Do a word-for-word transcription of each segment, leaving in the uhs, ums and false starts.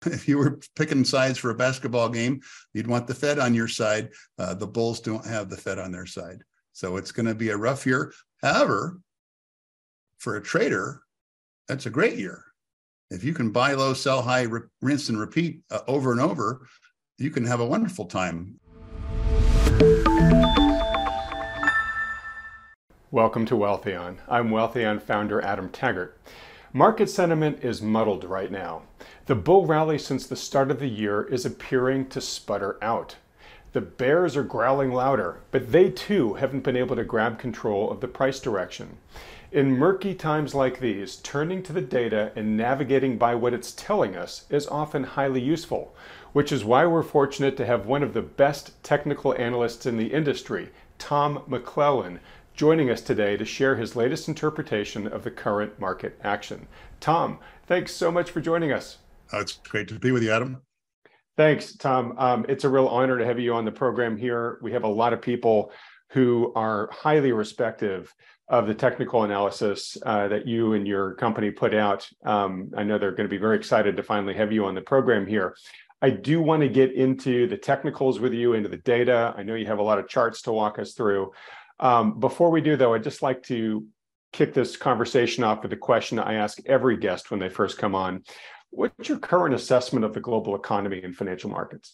if you were picking sides for a basketball game, you'd want the Fed on your side. Uh, the Bulls don't have the Fed on their side. So it's going to be a rough year. However, for a trader, that's a great year. If you can buy low, sell high, re- rinse and repeat uh, over and over, you can have a wonderful time. Welcome to Wealthion. I'm Wealthion founder Adam Taggart. Market sentiment is muddled right now. The bull rally since the start of the year is appearing to sputter out. The bears are growling louder, but they too haven't been able to grab control of the price direction. In murky times like these, turning to the data and navigating by what it's telling us is often highly useful, which is why we're fortunate to have one of the best technical analysts in the industry, Tom McClellan, joining us today to share his latest interpretation of the current market action. Tom, thanks so much for joining us. Uh, it's great to be with you, Adam. Thanks, Tom. Um, it's a real honor to have you on the program here. We have a lot of people who are highly respective of the technical analysis uh, that you and your company put out. Um, I know they're going to be very excited to finally have you on the program here. I do want to get into the technicals with you, into the data. I know you have a lot of charts to walk us through. Um, before we do, though, I'd just like to kick this conversation off with a question I ask every guest when they first come on. What's your current assessment of the global economy and financial markets?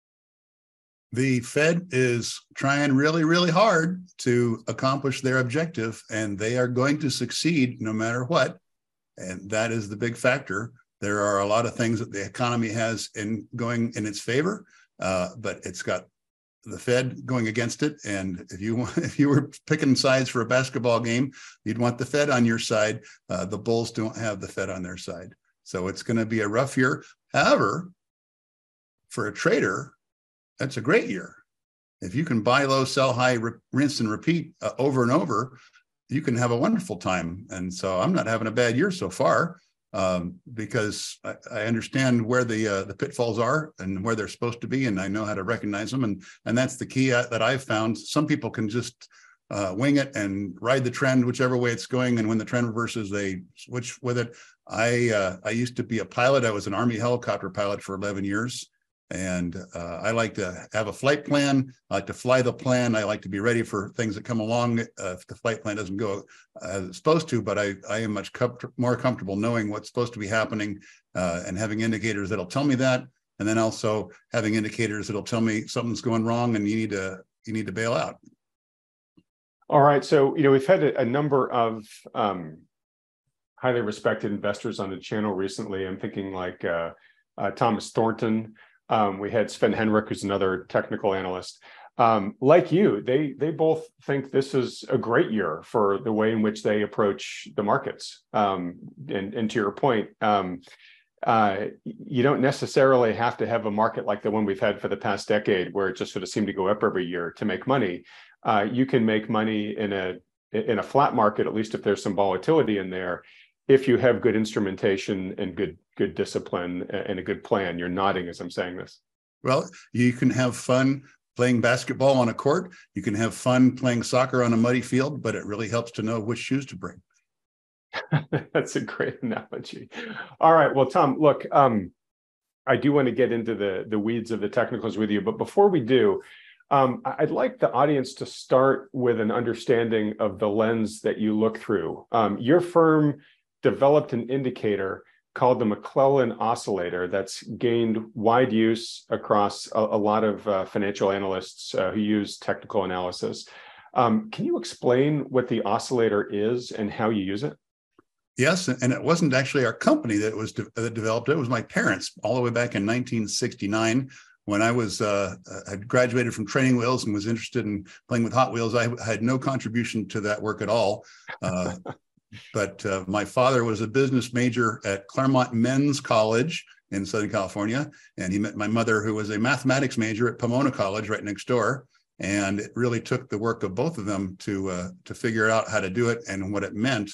The Fed is trying really, really hard to accomplish their objective, and they are going to succeed no matter what. And that is the big factor. There are a lot of things that the economy has in going in its favor, uh, but it's got the Fed going against it. And if you if you were picking sides for a basketball game, you'd want the Fed on your side. Uh, the Bulls don't have the Fed on their side. So it's going to be a rough year. However, for a trader, that's a great year. If you can buy low, sell high, re- rinse and repeat uh, over and over, you can have a wonderful time. And so I'm not having a bad year so far. Um, because I, I understand where the uh, the pitfalls are and where they're supposed to be, and I know how to recognize them, and and that's the key uh, that I've found. Some people can just uh, wing it and ride the trend whichever way it's going, and when the trend reverses, they switch with it. I uh, I used to be a pilot. I was an Army helicopter pilot for eleven years, and uh, I like to have a flight plan. I like to fly the plan. I like to be ready for things that come along uh, if the flight plan doesn't go as it's supposed to, but I, I am much com- more comfortable knowing what's supposed to be happening uh, and having indicators that'll tell me that, and then also having indicators that'll tell me something's going wrong and you need to you need to bail out. All right, so you know we've had a, a number of um, highly respected investors on the channel recently. I'm thinking like uh, uh, Thomas Thornton. Um, we had Sven Henrik, who's another technical analyst. Um, like you, they they both think this is a great year for the way in which they approach the markets. Um, and, and to your point, um, uh, you don't necessarily have to have a market like the one we've had for the past decade, where it just sort of seemed to go up every year to make money. Uh, you can make money in a in a flat market, at least if there's some volatility in there, if you have good instrumentation and good good discipline and a good plan. You're nodding as I'm saying this. Well, you can have fun playing basketball on a court. You can have fun playing soccer on a muddy field, but it really helps to know which shoes to bring. That's a great analogy. All right. Well, Tom, look, um, I do want to get into the, the weeds of the technicals with you, but before we do, um, I'd like the audience to start with an understanding of the lens that you look through. Um, your firm developed an indicator called the McClellan oscillator that's gained wide use across a, a lot of uh, financial analysts uh, who use technical analysis. Um, can you explain what the oscillator is and how you use it? Yes, and it wasn't actually our company that was de- that developed it. It was my parents all the way back in nineteen sixty-nine. When I was uh, had graduated from training wheels and was interested in playing with Hot Wheels. I had no contribution to that work at all. Uh, But uh, my father was a business major at Claremont Men's College in Southern California. And he met my mother, who was a mathematics major at Pomona College right next door. And it really took the work of both of them to uh, to figure out how to do it and what it meant.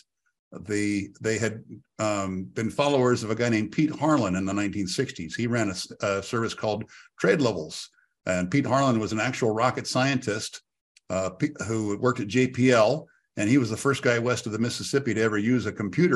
The, they had um, been followers of a guy named Pete Harlan in the nineteen sixties. He ran a, a service called Trade Levels. And Pete Harlan was an actual rocket scientist uh, who worked at J P L. And he was the first guy west of the Mississippi to ever use a computer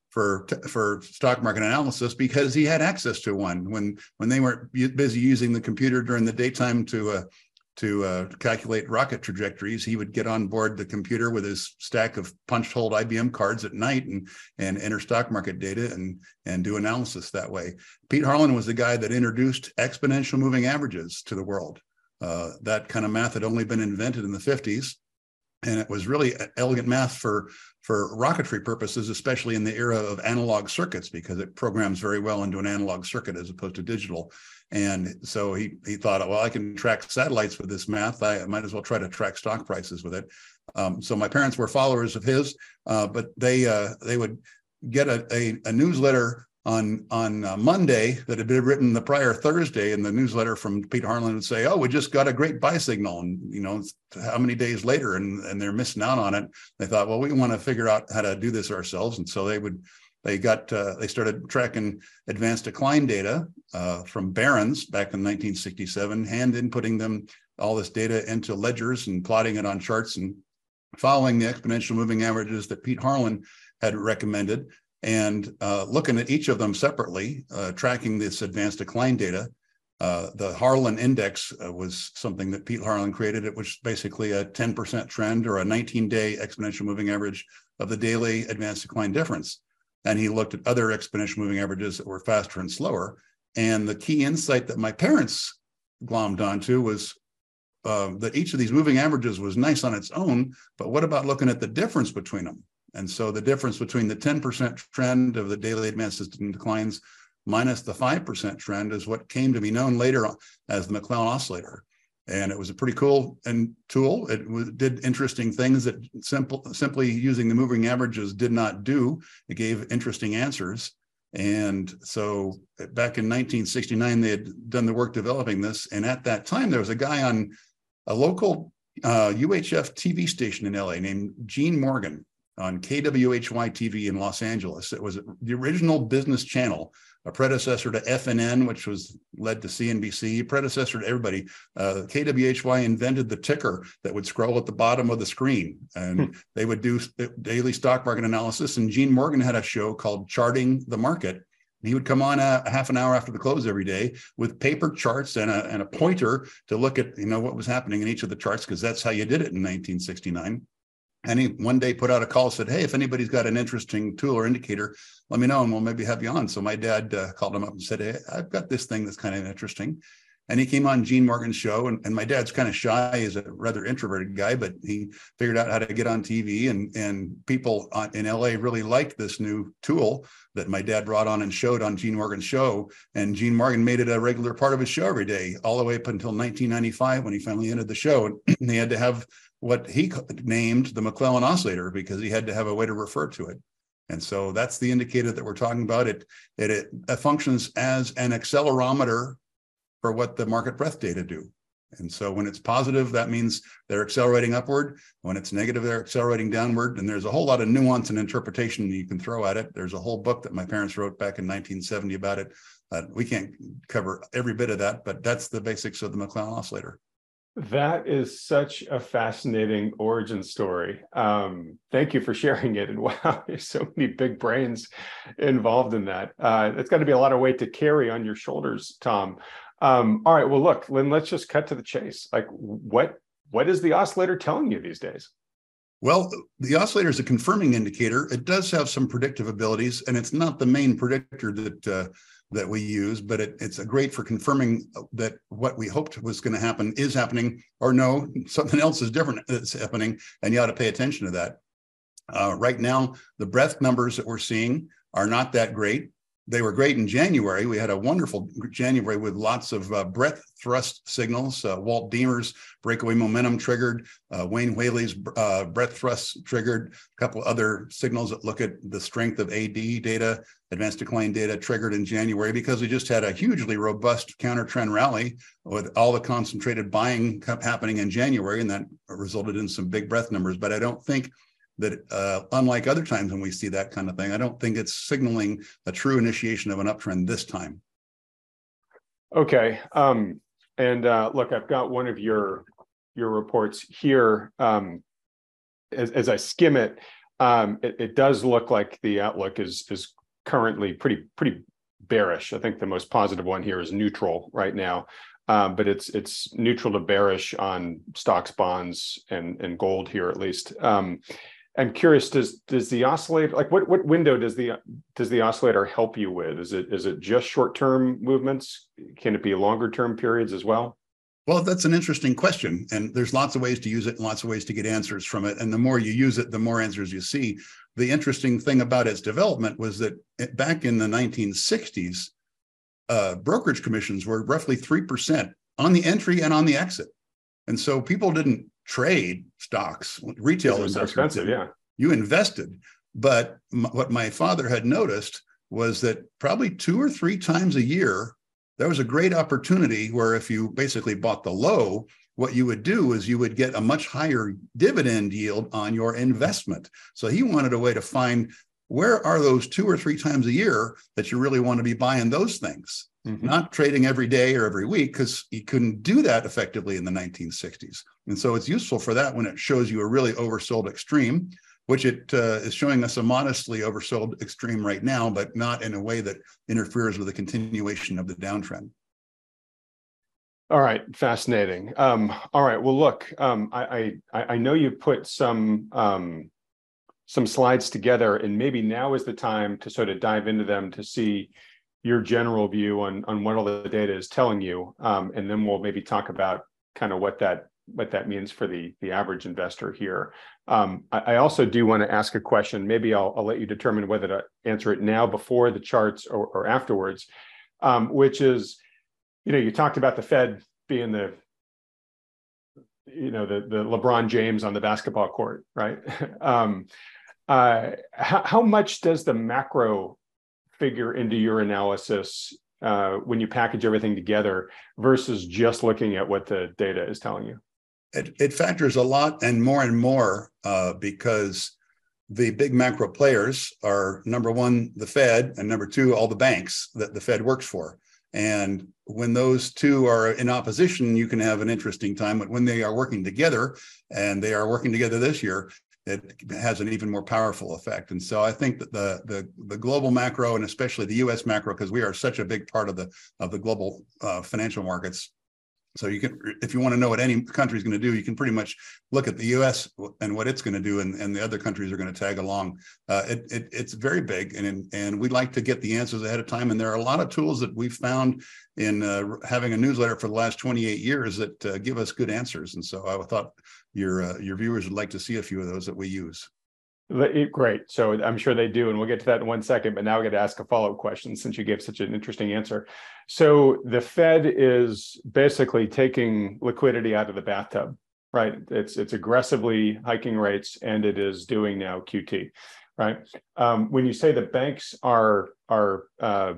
for for stock market analysis because he had access to one when when they weren't busy using the computer during the daytime to uh, to uh, calculate rocket trajectories. He would get on board the computer with his stack of punched hole I B M cards at night and and enter stock market data and and do analysis that way. Pete Harlan was the guy that introduced exponential moving averages to the world. Uh, that kind of math had only been invented in the fifties. And it was really elegant math for, for rocketry purposes, especially in the era of analog circuits, because it programs very well into an analog circuit as opposed to digital. And so he he thought, well, I can track satellites with this math. I might as well try to track stock prices with it. Um, so my parents were followers of his, uh, but they uh, they would get a, a, a newsletter on on uh, Monday that had been written the prior Thursday, and the newsletter from Pete Harlan would say, oh, we just got a great buy signal, and you know, how many days later, and and they're missing out on it. They thought, well, we want to figure out how to do this ourselves, and so they would they got uh, they started tracking advanced decline data uh, from Barron's back in nineteen sixty-seven, hand inputting them all this data into ledgers and plotting it on charts and following the exponential moving averages that Pete Harlan had recommended, and uh, looking at each of them separately, uh, tracking this advanced decline data. Uh, the Harlan Index uh, was something that Pete Harlan created. It was basically a ten percent trend or a nineteen-day exponential moving average of the daily advanced decline difference. And he looked at other exponential moving averages that were faster and slower. And the key insight that my parents glommed onto was uh, that each of these moving averages was nice on its own, but what about looking at the difference between them? And so the difference between the ten percent trend of the daily advanced declines minus the five percent trend is what came to be known later as the McClellan oscillator. And it was a pretty cool and tool. It was, did interesting things that simple, simply using the moving averages did not do. It gave interesting answers. And so back in nineteen sixty-nine, they had done the work developing this. And at that time, there was a guy on a local uh, U H F T V station in L A named Gene Morgan on K W H Y T V in Los Angeles. It was the original business channel, a predecessor to F N N, which was led to C N B C, predecessor to everybody. Uh, K W H Y invented the ticker that would scroll at the bottom of the screen, and hmm. they would do daily stock market analysis. And Gene Morgan had a show called Charting the Market. He would come on a, a half an hour after the close every day with paper charts and a, and a pointer to look at, you know, what was happening in each of the charts, because that's how you did it in nineteen sixty-nine. And he one day put out a call, said, hey, if anybody's got an interesting tool or indicator, let me know and we'll maybe have you on. So my dad uh, called him up and said, hey, I've got this thing that's kind of interesting. And he came on Gene Morgan's show. And, and my dad's kind of shy. He's a rather introverted guy, but he figured out how to get on T V. And, and people in L A really liked this new tool that my dad brought on and showed on Gene Morgan's show. And Gene Morgan made it a regular part of his show every day, all the way up until nineteen ninety-five when he finally ended the show. And he had to have what he named the McClellan oscillator because he had to have a way to refer to it. And so that's the indicator that we're talking about. It, it, it functions as an accelerometer for what the market breadth data do. And so when it's positive, that means they're accelerating upward. When it's negative, they're accelerating downward. And there's a whole lot of nuance and interpretation that you can throw at it. There's a whole book that my parents wrote back in nineteen seventy about it. Uh, we can't cover every bit of that, but that's the basics of the McClellan oscillator. That is such a fascinating origin story. Um, thank you for sharing it. And wow, there's so many big brains involved in that. Uh, it's got to be a lot of weight to carry on your shoulders, Tom. Um, all right, well, look, Lynn, let's just cut to the chase. Like, what what is the oscillator telling you these days? Well, the oscillator is a confirming indicator. It does have some predictive abilities, and it's not the main predictor that uh, that we use, but it, it's a great for confirming that what we hoped was going to happen is happening, or no, something else is different that's happening, and you ought to pay attention to that. Uh, right now, the breadth numbers that we're seeing are not that great. They were great in January. We had a wonderful January with lots of uh, breadth thrust signals. Uh, Walt Deemer's breakaway momentum triggered, uh, Wayne Whaley's uh, breadth thrust triggered, a couple other signals that look at the strength of A D data, advanced decline data triggered in January, because we just had a hugely robust counter trend rally with all the concentrated buying happening in January, and that resulted in some big breadth numbers. But I don't think that uh, unlike other times when we see that kind of thing, I don't think it's signaling a true initiation of an uptrend this time. Okay. Um, and uh, look, I've got one of your, your reports here. Um, as, as I skim it, um, it, it does look like the outlook is is currently pretty pretty bearish. I think the most positive one here is neutral right now, um, but it's it's neutral to bearish on stocks, bonds, and and gold here at least. Um, I'm curious, does does the oscillator, like what what window does the does the oscillator help you with? Is it is it just short term movements? Can it be longer term periods as well? Well, that's an interesting question, and there's lots of ways to use it and lots of ways to get answers from it. And the more you use it, the more answers you see. The interesting thing about its development was that it, back in the nineteen sixties, uh, brokerage commissions were roughly three percent on the entry and on the exit. And so people didn't trade stocks, retail It was so investors. expensive, yeah. You invested. But m- what my father had noticed was that probably two or three times a year, there was a great opportunity where if you basically bought the low, what you would do is you would get a much higher dividend yield on your investment. So he wanted a way to find, where are those two or three times a year that you really want to be buying those things? Mm-hmm. Not trading every day or every week, because you couldn't do that effectively in the nineteen sixties. And so it's useful for that when it shows you a really oversold extreme, which it uh, is showing us a modestly oversold extreme right now, but not in a way that interferes with the continuation of the downtrend. All right, fascinating. Um, all right, well, look, um, I, I I know you put some um, some slides together, and maybe now is the time to sort of dive into them to see your general view on on what all the data is telling you, um, and then we'll maybe talk about kind of what that what that means for the the average investor here. Um, I, I also do want to ask a question. Maybe I'll, I'll let you determine whether to answer it now, before the charts, or, or afterwards, um, which is, you know, you talked about the Fed being the, you know, the, the LeBron James on the basketball court, right? um, uh, how, how much does the macro figure into your analysis uh, when you package everything together versus just looking at what the data is telling you? It, it factors a lot and more and more uh, because the big macro players are, number one, the Fed, and number two, all the banks that the Fed works for. And when those two are in opposition, you can have an interesting time. But when they are working together, and they are working together this year, it has an even more powerful effect. And so I think that the the, the global macro, and especially the U S macro, because we are such a big part of the of the global uh, financial markets. So you can, if you want to know what any country is going to do, you can pretty much look at the U S and what it's going to do, and, and the other countries are going to tag along. Uh, it, it, it's very big, and and we like to get the answers ahead of time. And there are a lot of tools that we've found in uh, having a newsletter for the last twenty-eight years that uh, give us good answers. And so I thought your uh, your viewers would like to see a few of those that we use. Great. So I'm sure they do, and we'll get to that in one second. But now we got to ask a follow-up question, since you gave such an interesting answer. So the Fed is basically taking liquidity out of the bathtub, right? It's it's aggressively hiking rates, and it is doing now Q T, right? Um, when you say the banks are are uh,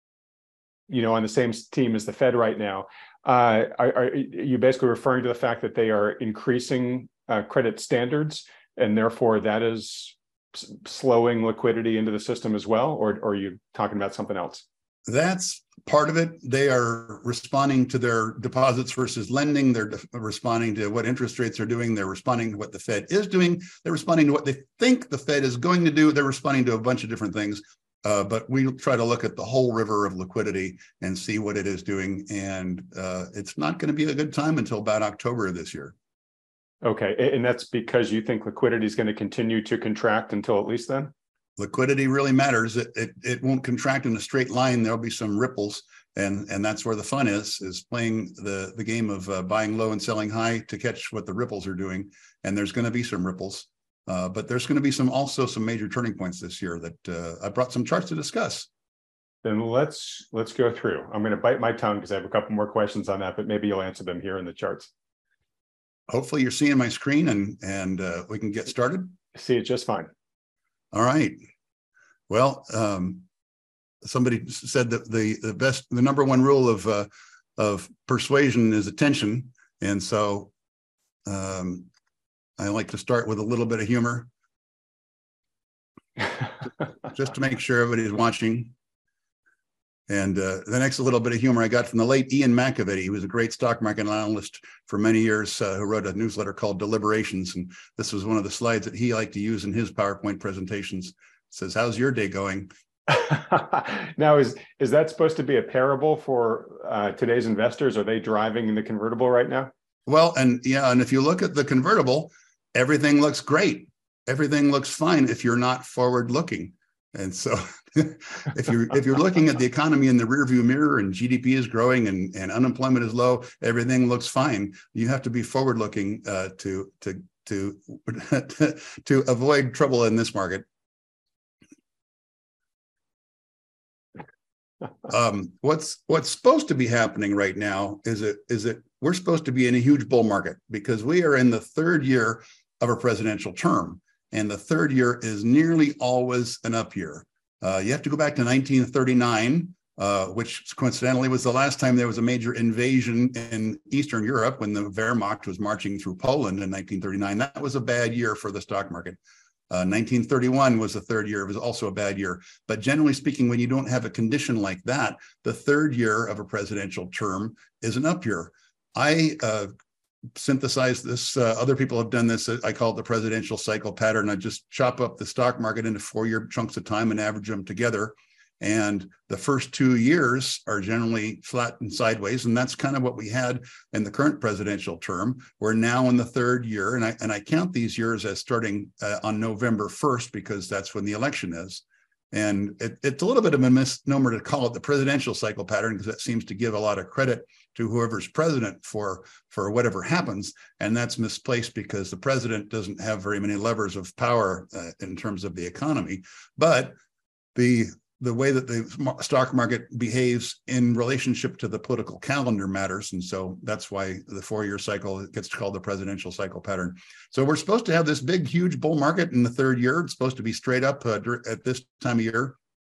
you know on the same team as the Fed right now, uh, are, are you basically referring to the fact that they are increasing uh, credit standards, and therefore that is slowing liquidity into the system as well? Or, or are you talking about something else? That's part of it. They are responding to their deposits versus lending. They're responding to what interest rates are doing. They're responding to what the Fed is doing. They're responding to what they think the Fed is going to do. They're responding to a bunch of different things. Uh, but we try to look at the whole river of liquidity and see what it is doing. And uh, it's not going to be a good time until about October of this year. Okay, and that's because you think liquidity is going to continue to contract until at least then? Liquidity really matters. It, it it won't contract in a straight line. There'll be some ripples, and and that's where the fun is, is playing the the game of uh, buying low and selling high to catch what the ripples are doing. And there's going to be some ripples, uh, but there's going to be some also some major turning points this year that uh, I brought some charts to discuss. Then let's let's go through. I'm going to bite my tongue because I have a couple more questions on that, but maybe you'll answer them here in the charts. Hopefully you're seeing my screen, and and uh, we can get started. See it just fine. All right. Well, um, somebody said that the the best, the number one rule of uh, of persuasion is attention, and so um, I like to start with a little bit of humor, just to make sure everybody's watching. And uh, the next little bit of humor I got from the late Ian McAvity. He was a great stock market analyst for many years uh, who wrote a newsletter called Deliberations. And this was one of the slides that he liked to use in his PowerPoint presentations. It says, how's your day going? Now, is is that supposed to be a parable for uh, today's investors? Are they driving in the convertible right now? Well, and yeah, and if you look at the convertible, everything looks great. Everything looks fine if you're not forward looking. And so if you're if you're looking at the economy in the rearview mirror and G D P is growing and, and unemployment is low, everything looks fine. You have to be forward looking uh, to to to to avoid trouble in this market. Um, what's what's supposed to be happening right now is it is it we're supposed to be in a huge bull market because we are in the third year of a presidential term. And the third year is nearly always an up year. Uh, you have to go back to nineteen thirty-nine, uh, which coincidentally was the last time there was a major invasion in Eastern Europe when the Wehrmacht was marching through Poland in nineteen thirty-nine. That was a bad year for the stock market. Uh, nineteen thirty-one was the third year. It was also a bad year. But generally speaking, when you don't have a condition like that, the third year of a presidential term is an up year. I uh, synthesize this. Uh, other people have done this. I call it the presidential cycle pattern. I just chop up the stock market into four-year chunks of time and average them together. And the first two years are generally flat and sideways. And that's kind of what we had in the current presidential term. We're now in the third year. And I, and I count these years as starting uh, on November first, because that's when the election is. And it, it's a little bit of a misnomer to call it the presidential cycle pattern, because that seems to give a lot of credit to whoever's president for, for whatever happens. And that's misplaced because the president doesn't have very many levers of power uh, in terms of the economy. But the the way that the stock market behaves in relationship to the political calendar matters. And so that's why the four-year cycle gets called the presidential cycle pattern. So we're supposed to have this big, huge bull market in the third year. It's supposed to be straight up uh, at this time of year.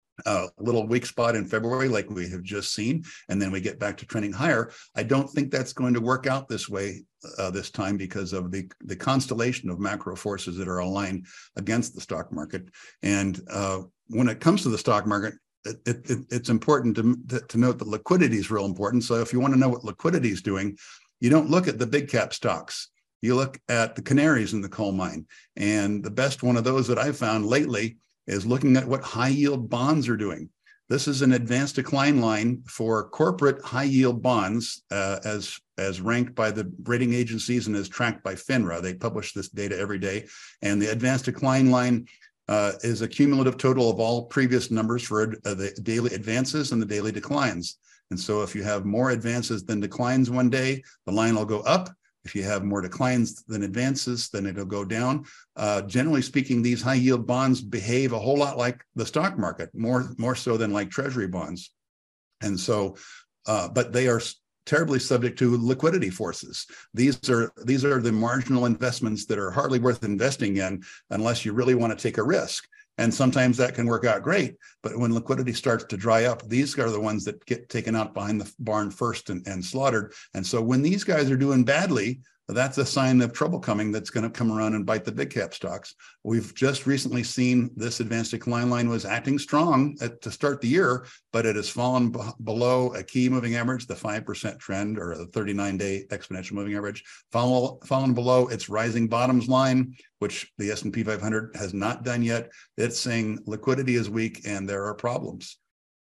A little weak spot in February, like we have just seen, and then we get back to trending higher. I don't think that's going to work out this way uh, this time because of the, the constellation of macro forces that are aligned against the stock market. And uh, when it comes to the stock market, it, it, it's important to, to note that liquidity is real important. So if you want to know what liquidity is doing, you don't look at the big cap stocks. You look at the canaries in the coal mine. And the best one of those that I've found lately is looking at what high yield bonds are doing. This is an advanced decline line for corporate high yield bonds uh, as, as ranked by the rating agencies and as tracked by FINRA. They publish this data every day. And the advanced decline line uh, is a cumulative total of all previous numbers for uh, the daily advances and the daily declines. And so if you have more advances than declines one day, the line will go up. If you have more declines than advances, then it'll go down. Uh, generally speaking, these high yield bonds behave a whole lot like the stock market, more, more so than like treasury bonds. And so, uh, but they are terribly subject to liquidity forces. These are, these are the marginal investments that are hardly worth investing in unless you really want to take a risk. And sometimes that can work out great, but when liquidity starts to dry up, these are the ones that get taken out behind the barn first and, and slaughtered. And so when these guys are doing badly, that's a sign of trouble coming that's going to come around and bite the big cap stocks. We've just recently seen this advanced decline line was acting strong at, to start the year, but it has fallen b- below a key moving average, the five percent trend or the thirty-nine day exponential moving average, fall, fallen below its rising bottoms line, which the S and P five hundred has not done yet. It's saying liquidity is weak and there are problems.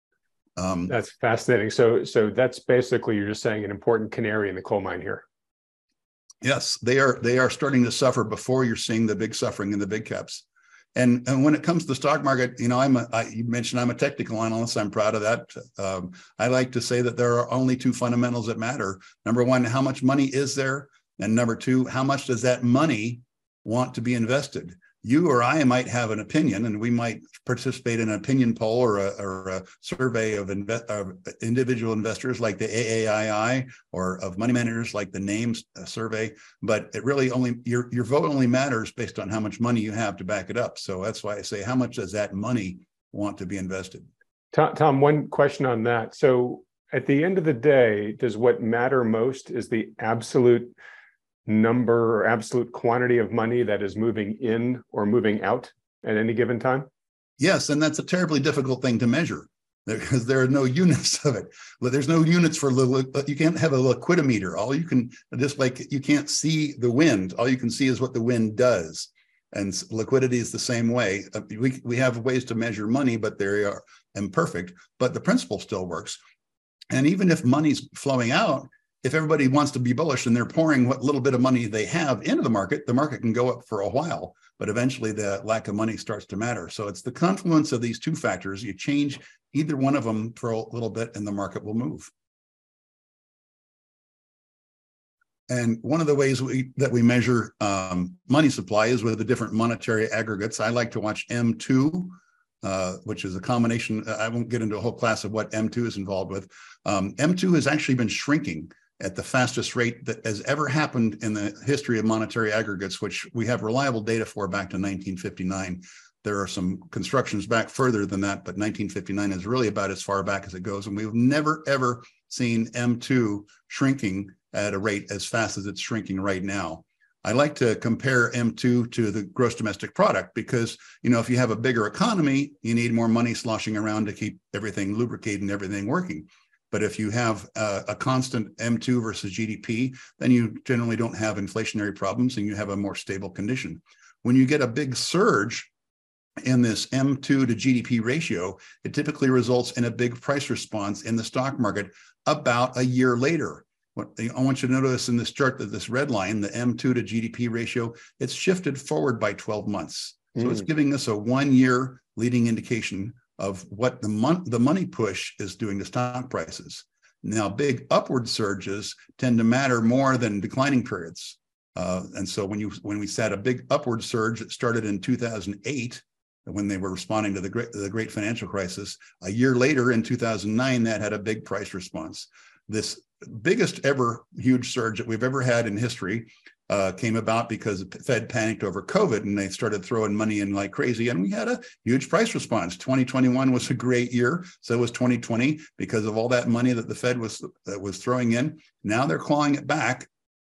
Um, that's fascinating. So, so that's basically, you're just saying, an important canary in the coal mine here. Yes, they are. They are starting to suffer before you're seeing the big suffering in the big caps. And, and when it comes to the stock market, you know, I'm a, I, you mentioned I'm a technical analyst. I'm proud of that. Um, I like to say that there are only two fundamentals that matter. Number one, how much money is there? And number two, how much does that money want to be invested? You or I might have an opinion, and we might participate in an opinion poll or a, or a survey of, inve- of individual investors like the A A I I, or of money managers like the NAMES survey. But it really only, your, your vote only matters based on how much money you have to back it up. So that's why I say, how much does that money want to be invested? Tom, Tom, one question on that. So at the end of the day, does what matter most is the absolute number or absolute quantity of money that is moving in or moving out at any given time? Yes, and that's a terribly difficult thing to measure. because there are no units of it. There's no units for, you can't have a liquidometer. All you can, just like you can't see the wind, all you can see is what the wind does. And liquidity is the same way. We, we have ways to measure money, but they are imperfect, but the principle still works. And even if money's flowing out, if everybody wants to be bullish and they're pouring what little bit of money they have into the market, the market can go up for a while, but eventually the lack of money starts to matter. So it's the confluence of these two factors. You change either one of them for a little bit and the market will move. And one of the ways we, that we measure um, money supply is with the different monetary aggregates. I like to watch M two, uh, which is a combination. I won't get into a whole class of what M two is involved with. Um, M two has actually been shrinking at the fastest rate that has ever happened in the history of monetary aggregates, which we have reliable data for back to nineteen fifty-nine. There are some constructions back further than that, but nineteen fifty-nine is really about as far back as it goes. And we've never, ever seen M two shrinking at a rate as fast as it's shrinking right now. I like to compare M two to the gross domestic product because, you know, if you have a bigger economy, you need more money sloshing around to keep everything lubricated and everything working. But if you have a, a constant M two versus G D P, then you generally don't have inflationary problems and you have a more stable condition. When you get a big surge in this M two to G D P ratio, it typically results in a big price response in the stock market about a year later. What I want you to notice in this chart that this red line, the M two to G D P ratio, it's shifted forward by twelve months. So mm. it's giving us a one-year leading indication of what the, mon the money push is doing to stock prices. Now, big upward surges tend to matter more than declining periods. Uh, and so when you when we set a big upward surge, it started in two thousand eight, when they were responding to the great, the great financial crisis. A year later, in two thousand nine, that had a big price response. This biggest ever huge surge that we've ever had in history uh, came about because the Fed panicked over COVID and they started throwing money in like crazy. And we had a huge price response. twenty twenty-one was a great year. So was twenty twenty because of all that money that the Fed was, uh, was throwing in. Now they're clawing it back.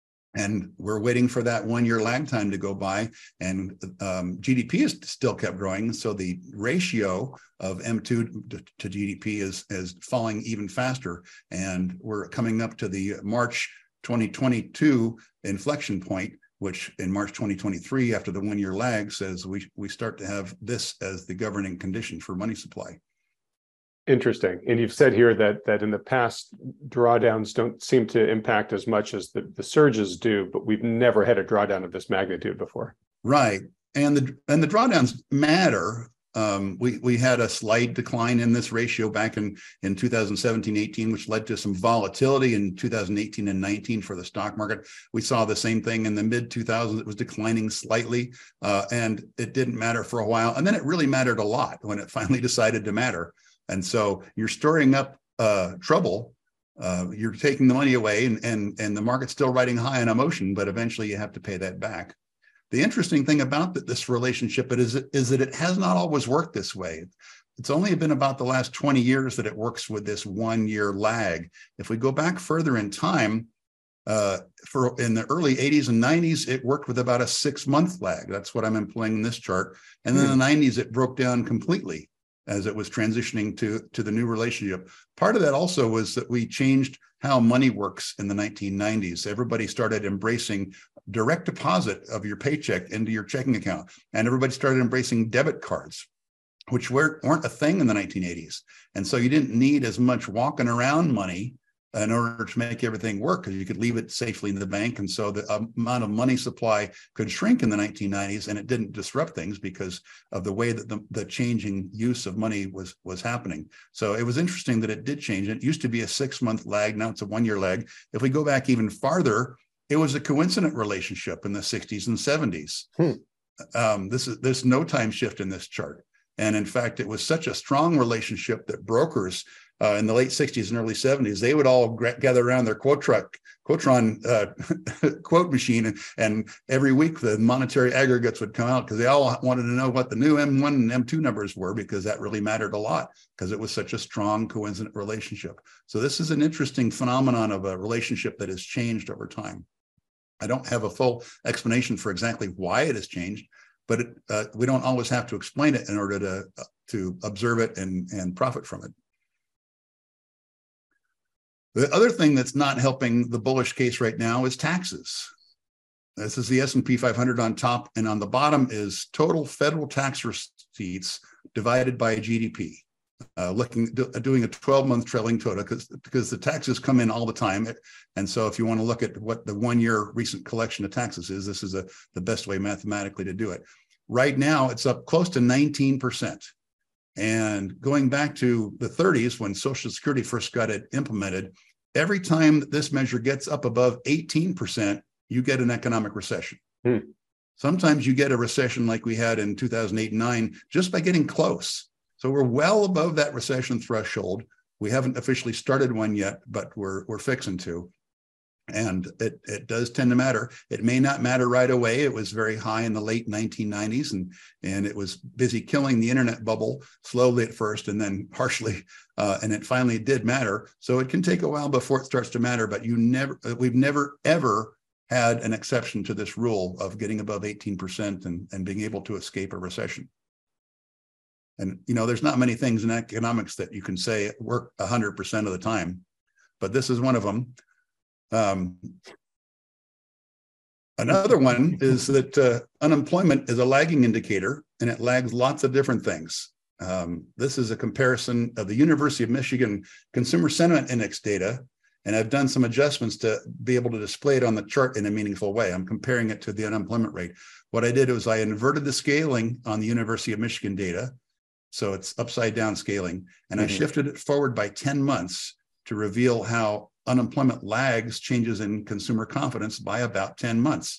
And we're waiting for that one-year lag time to go by, and um, G D P has still kept growing. So the ratio of M two to, to G D P is, is falling even faster. And we're coming up to the March twenty twenty-two inflection point, which in March twenty twenty-three, after the one-year lag, says we, we start to have this as the governing condition for money supply. Interesting. And you've said here that that in the past, drawdowns don't seem to impact as much as the, the surges do, but we've never had a drawdown of this magnitude before. Right. And the and the drawdowns matter. Um, we, we had a slight decline in this ratio back in, in two thousand seventeen, eighteen, which led to some volatility in two thousand eighteen and nineteen for the stock market. We saw the same thing in the mid two thousands. It was declining slightly, uh, and it didn't matter for a while. And then it really mattered a lot when it finally decided to matter. And so you're storing up uh, trouble, uh, you're taking the money away, and, and, and the market's still riding high on emotion, but eventually you have to pay that back. The interesting thing about this relationship is, is that it has not always worked this way. It's only been about the last twenty years that it works with this one-year lag. If we go back further in time, uh, for in the early eighties and nineties, it worked with about a six-month lag. That's what I'm employing in this chart. And then in the nineties, it broke down completely as it was transitioning to, to the new relationship. Part of that also was that we changed how money works in the nineteen nineties. Everybody started embracing direct deposit of your paycheck into your checking account. And everybody started embracing debit cards, which weren't, weren't a thing in the nineteen eighties. And so you didn't need as much walking around money in order to make everything work, because you could leave it safely in the bank. And so the amount of money supply could shrink in the nineteen nineties, and it didn't disrupt things because of the way that the, the changing use of money was, was happening. So it was interesting that it did change. It used to be a six-month lag. Now it's a one-year lag. If we go back even farther, it was a coincident relationship in the sixties and seventies. Hmm. Um, this is, there's no time shift in this chart. And in fact, it was such a strong relationship that brokers Uh, in the late sixties and early seventies, they would all gather around their Quotron, Quotron uh, quote machine, and, and every week the monetary aggregates would come out because they all wanted to know what the new M one and M two numbers were, because that really mattered a lot because it was such a strong coincident relationship. So this is an interesting phenomenon of a relationship that has changed over time. I don't have a full explanation for exactly why it has changed, but it, uh, we don't always have to explain it in order to, uh, to observe it and, and profit from it. The other thing that's not helping the bullish case right now is taxes. This is the S and P five hundred on top, and on the bottom is total federal tax receipts divided by G D P. Uh, looking, do, doing a twelve-month trailing total because because the taxes come in all the time, and so if you want to look at what the one-year recent collection of taxes is, this is a, the best way mathematically to do it. Right now, it's up close to nineteen percent. And going back to the thirties, when Social Security first got it implemented, every time that this measure gets up above eighteen percent, you get an economic recession. Hmm. Sometimes you get a recession like we had in two thousand eight and nine just by getting close. So we're well above that recession threshold. We haven't officially started one yet, but we're we're fixing to. And it, it does tend to matter. It may not matter right away. It was very high in the late nineteen nineties, and, and it was busy killing the internet bubble slowly at first and then harshly, uh, and it finally did matter. So it can take a while before it starts to matter, but you never, we've never, ever had an exception to this rule of getting above eighteen percent and, and being able to escape a recession. And, you know, there's not many things in economics that you can say work one hundred percent of the time, but this is one of them. Um, another one is that uh, unemployment is a lagging indicator, and it lags lots of different things. Um, this is a comparison of the University of Michigan Consumer Sentiment Index data, and I've done some adjustments to be able to display it on the chart in a meaningful way. I'm comparing it to the unemployment rate. What I did was I inverted the scaling on the University of Michigan data, so it's upside down scaling, and mm-hmm. I shifted it forward by ten months to reveal how unemployment lags changes in consumer confidence by about ten months.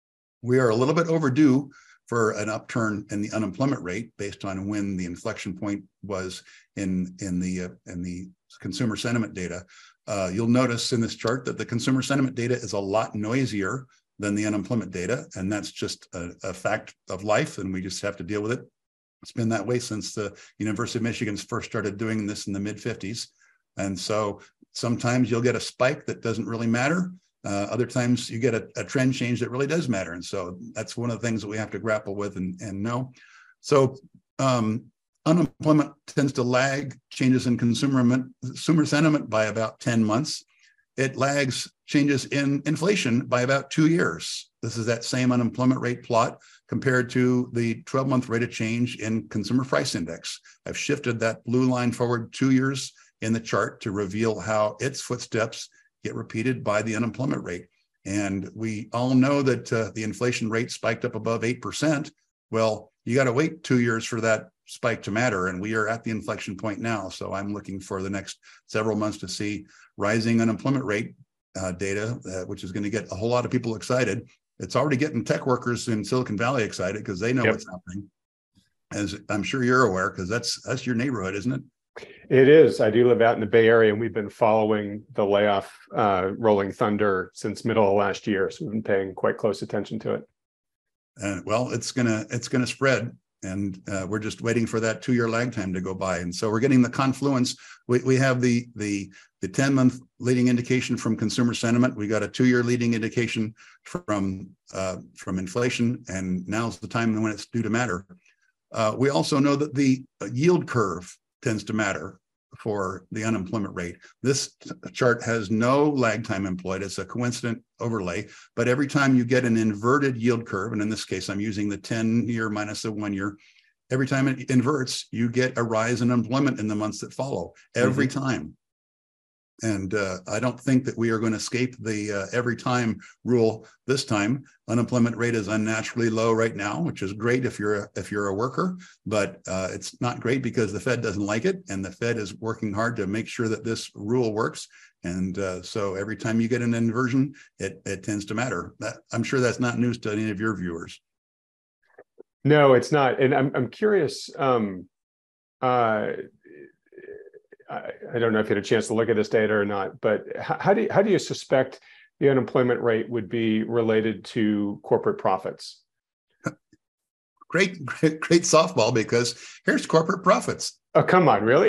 We are a little bit overdue for an upturn in the unemployment rate based on when the inflection point was in, in, the, uh, in the consumer sentiment data. Uh, you'll notice in this chart that the consumer sentiment data is a lot noisier than the unemployment data, and that's just a, a fact of life, and we just have to deal with it. It's been that way since the University of Michigan first started doing this in the mid fifties. And so sometimes you'll get a spike that doesn't really matter. Uh, other times you get a, a trend change that really does matter. And so that's one of the things that we have to grapple with and, and know. So um, unemployment tends to lag changes in consumer, consumer sentiment by about ten months. It lags changes in inflation by about two years. This is that same unemployment rate plot compared to the twelve-month rate of change in consumer price index. I've shifted that blue line forward two years in the chart to reveal how its footsteps get repeated by the unemployment rate. And we all know that uh, the inflation rate spiked up above eight percent. Well, you got to wait two years for that spike to matter. And we are at the inflection point now. So I'm looking for the next several months to see rising unemployment rate uh, data, uh, which is going to get a whole lot of people excited. It's already getting tech workers in Silicon Valley excited because they know yep. what's happening. As I'm sure you're aware, because that's that's your neighborhood, isn't it? It is. I do live out in the Bay Area, and we've been following the layoff uh, rolling thunder since middle of last year. So we've been paying quite close attention to it. And well, it's gonna it's gonna spread, and uh, we're just waiting for that two-year lag time to go by. And so we're getting the confluence. We we have the the the ten-month leading indication from consumer sentiment. We got a two-year leading indication from uh, from inflation, and now's the time when it's due to matter. Uh, we also know that the yield curve tends to matter for the unemployment rate. This chart has no lag time employed. It's a coincident overlay, but every time you get an inverted yield curve, and in this case, I'm using the ten year minus the one year, every time it inverts, you get a rise in employment in the months that follow, every mm-hmm. time. And uh, I don't think that we are going to escape the uh, every time rule this time. Unemployment rate is unnaturally low right now, which is great if you're a, if you're a worker, but uh, it's not great because the Fed doesn't like it, and the Fed is working hard to make sure that this rule works. And uh, so every time you get an inversion, it it tends to matter. That, I'm sure that's not news to any of your viewers. No, it's not. And I'm I'm curious. Um, uh, I don't know if you had a chance to look at this data or not, but how do you, how do you suspect the unemployment rate would be related to corporate profits? Great, great, great softball, because here's corporate profits. Oh, come on, really?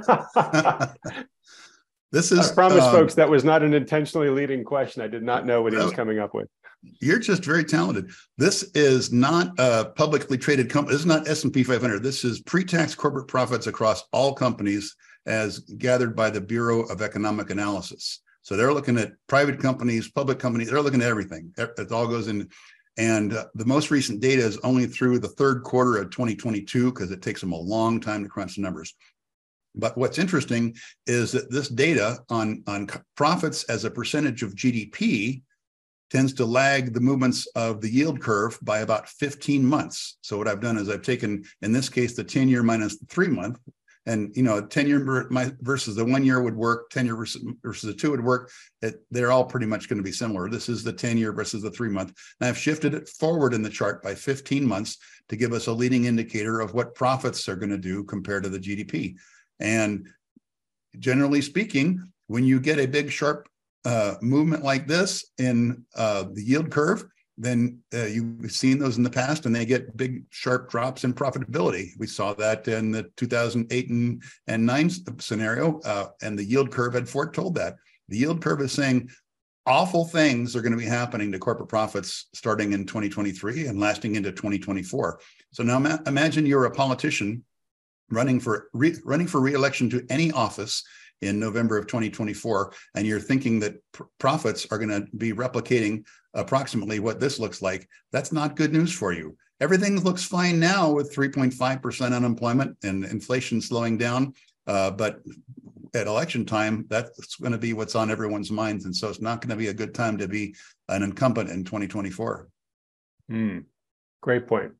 This is. I promise, um, folks, that was not an intentionally leading question. I did not know what he was coming up with. You're just very talented. This is not a publicly traded company. This is not S and P five hundred. This is pre-tax corporate profits across all companies as gathered by the Bureau of Economic Analysis. So they're looking at private companies, public companies, they're looking at everything. It all goes in. And uh, the most recent data is only through the third quarter of twenty twenty-two, because it takes them a long time to crunch the numbers. But what's interesting is that this data on, on profits as a percentage of G D P tends to lag the movements of the yield curve by about fifteen months. So what I've done is I've taken, in this case, the ten year minus the three month, and you know, ten year versus the one year would work, ten year versus, versus the two would work. It, they're all pretty much going to be similar. This is the ten year versus the three month. And I've shifted it forward in the chart by fifteen months to give us a leading indicator of what profits are going to do compared to the G D P. And generally speaking, when you get a big sharp uh, movement like this in uh, the yield curve, then uh, you've seen those in the past, and they get big sharp drops in profitability. We saw that in the two thousand eight and, and nine scenario, uh, and the yield curve had foretold that. The yield curve is saying awful things are going to be happening to corporate profits starting in twenty twenty-three and lasting into twenty twenty-four. So now ma- imagine you're a politician running for re- running for re-election to any office in November of twenty twenty-four, and you're thinking that pr- profits are going to be replicating approximately what this looks like. That's not good news for you. Everything looks fine now with three point five percent unemployment and inflation slowing down, uh, but at election time, that's going to be what's on everyone's minds, and so it's not going to be a good time to be an incumbent in twenty twenty-four. Mm, great point.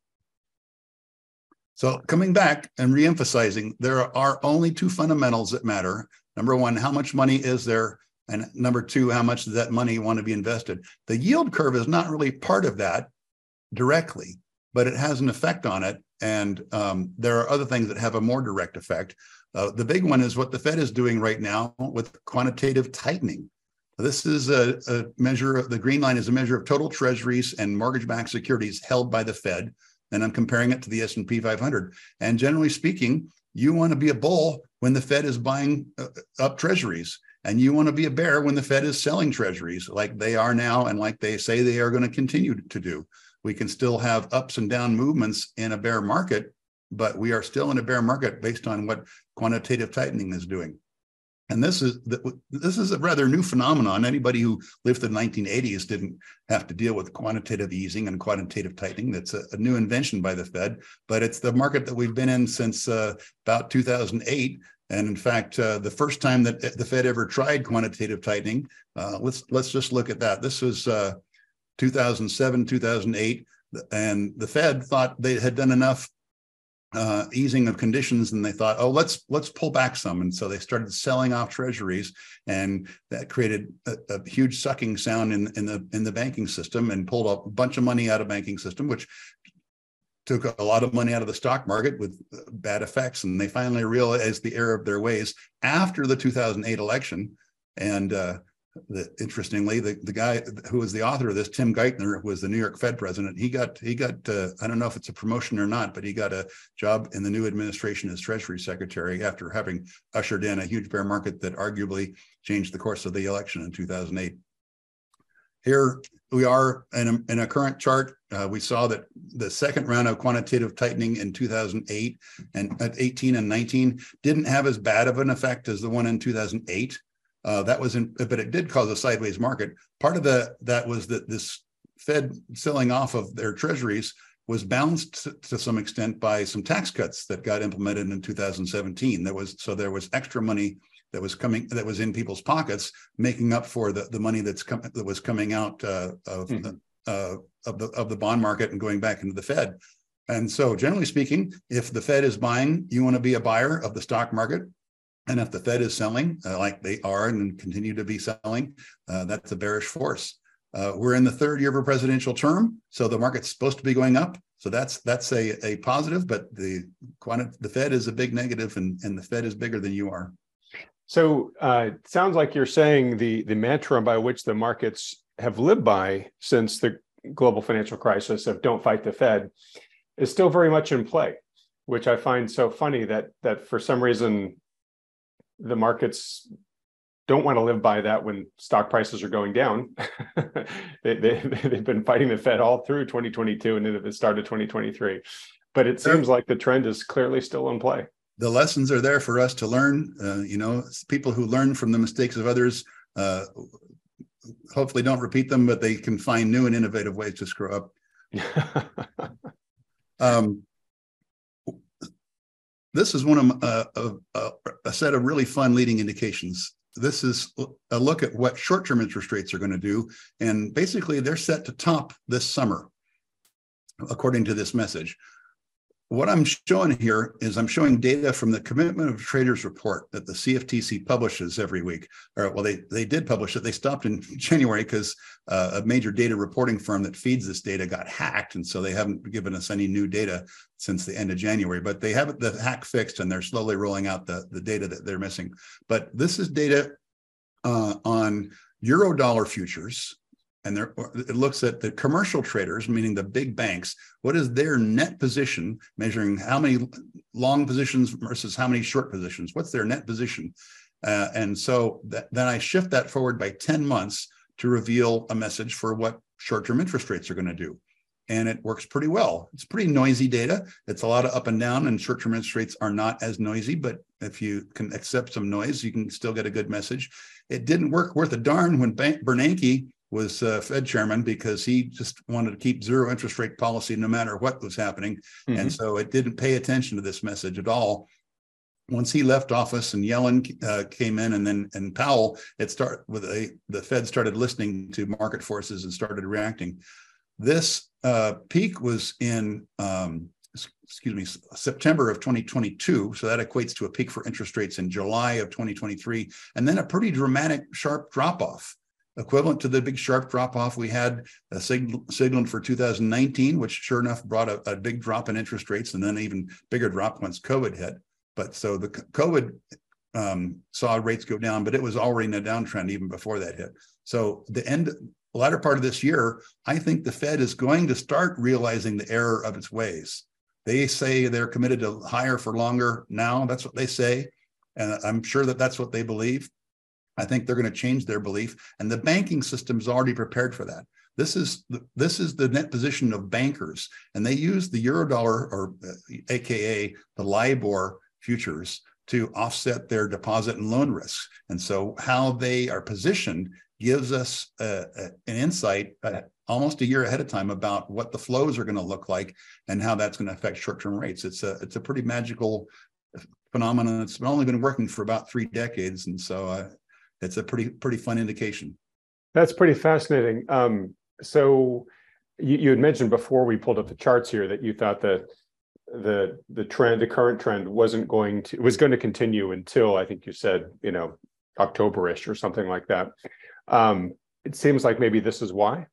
So coming back and reemphasizing, there are only two fundamentals that matter. Number one, how much money is there? And number two, how much does that money want to be invested? The yield curve is not really part of that directly, but it has an effect on it. And um, there are other things that have a more direct effect. Uh, the big one is what the Fed is doing right now with quantitative tightening. This is a, a measure of, the green line is a measure of total treasuries and mortgage-backed securities held by the Fed. And I'm comparing it to the S and P five hundred. And generally speaking, you want to be a bull when the Fed is buying uh, up treasuries. And you want to be a bear when the Fed is selling treasuries like they are now and like they say they are going to continue to do. We can still have ups and down movements in a bear market, but we are still in a bear market based on what quantitative tightening is doing. And this is this is a rather new phenomenon. Anybody who lived in the nineteen eighties didn't have to deal with quantitative easing and quantitative tightening. That's a, a new invention by the Fed, but it's the market that we've been in since uh, about two thousand eight. And in fact, uh, the first time that the Fed ever tried quantitative tightening, uh, let's let's just look at that. This was uh, two thousand seven, two thousand eight, and the Fed thought they had done enough Uh, easing of conditions, and they thought, oh, let's let's pull back some, and so they started selling off treasuries, and that created a, a huge sucking sound in in the in the banking system, and pulled a bunch of money out of banking system, which took a lot of money out of the stock market with bad effects. And they finally realized the error of their ways after the two thousand eight election, and uh, The, interestingly, the, the guy who was the author of this, Tim Geithner, who was the New York Fed president, he got, he got uh, I don't know if it's a promotion or not, but he got a job in the new administration as Treasury Secretary after having ushered in a huge bear market that arguably changed the course of the election in two thousand eight. Here we are in a, in a current chart. Uh, we saw that the second round of quantitative tightening in two thousand eight and at eighteen and nineteen didn't have as bad of an effect as the one in two thousand eight. Uh, that was in, but it did cause a sideways market. Part of the, that was that this Fed selling off of their treasuries was balanced to, to some extent by some tax cuts that got implemented in two thousand seventeen. There was, so there was extra money that was coming, that was in people's pockets, making up for the, the money that's com- that was coming out uh, of, mm-hmm. the, uh, of the of the bond market and going back into the Fed. And so generally speaking, if the Fed is buying, you want to be a buyer of the stock market. And if the Fed is selling, uh, like they are and continue to be selling, uh, that's a bearish force. Uh, we're in the third year of a presidential term, so the market's supposed to be going up. So that's that's a, a positive, but the quanti- the Fed is a big negative, and, and the Fed is bigger than you are. So uh, it sounds like you're saying the, the mantra by which the markets have lived by since the global financial crisis of don't fight the Fed is still very much in play, which I find so funny that that for some reason the markets don't want to live by that when stock prices are going down. they, they, they've been fighting the Fed all through twenty twenty-two and into the start of twenty twenty-three. But it seems like the trend is clearly still in play. the lessons are there for us to learn. Uh, you know, people who learn from the mistakes of others uh, hopefully don't repeat them, but they can find new and innovative ways to screw up. um, this is one of uh, a, a, a set of really fun leading indications. This is a look at what short-term interest rates are going to do. And basically, they're set to top this summer, according to this message. What I'm showing here is I'm showing data from the Commitment of Traders report that the C F T C publishes every week. Or, well, they, they did publish it. They stopped in January because uh, a major data reporting firm that feeds this data got hacked. And so they haven't given us any new data since the end of January. But they have the hack fixed, and they're slowly rolling out the, the data that they're missing. But this is data uh, on Eurodollar futures. And there, it looks at the commercial traders, meaning the big banks. What is their net position, measuring how many long positions versus how many short positions? What's their net position? Uh, and so that, then I shift that forward by ten months to reveal a message for what short-term interest rates are going to do. And it works pretty well. It's pretty noisy data. It's a lot of up and down, and short-term interest rates are not as noisy, but if you can accept some noise, you can still get a good message. It didn't work worth a darn when Bank Bernanke was uh, Fed chairman, because he just wanted to keep zero interest rate policy no matter what was happening. Mm-hmm. And so it didn't pay attention to this message at all. Once he left office and Yellen uh, came in, and then and Powell, it started with a, the Fed started listening to market forces and started reacting. This uh, peak was in, um, excuse me, September of twenty twenty-two. So that equates to a peak for interest rates in July of twenty twenty-three, and then a pretty dramatic, sharp drop off, equivalent to the big sharp drop-off we had uh, sig- signaled for two thousand nineteen, which sure enough brought a, a big drop in interest rates, and then an even bigger drop once COVID hit. But so the COVID um, saw rates go down, but it was already in a downtrend even before that hit. So the end, latter part of this year, I think the Fed is going to start realizing the error of its ways. They say they're committed to higher for longer now. That's what they say. And I'm sure that that's what they believe. I think they're going to change their belief, and the banking system is already prepared for that. This is the, this is the net position of bankers, and they use the Eurodollar, or uh, A K A the LIBOR futures, to offset their deposit and loan risks. And so how they are positioned gives us uh, uh, an insight uh, almost a year ahead of time about what the flows are going to look like and how that's going to affect short-term rates. It's a it's a pretty magical phenomenon. It's only been working for about three decades, and so uh, it's a pretty pretty fun indication. That's pretty fascinating. Um, so you, you had mentioned before we pulled up the charts here that you thought that the the trend, the current trend, wasn't going to was going to continue until, I think you said, you know, October-ish or something like that. Um, it seems like maybe this is why.